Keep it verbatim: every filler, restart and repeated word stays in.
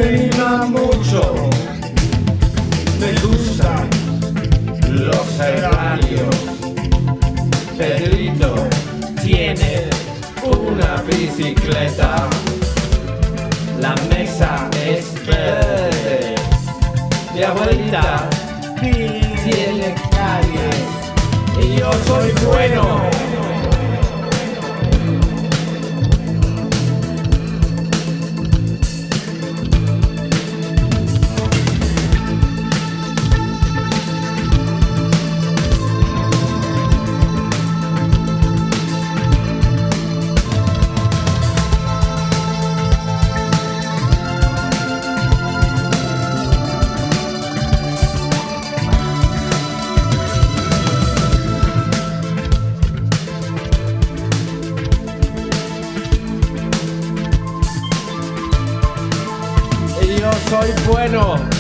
me mima mucho. Me gustan los herrarios. Pedrito tiene una bicicleta. La mesa es verde. Mi abuelita tiene calles. Y yo soy bueno. Yo soy bueno.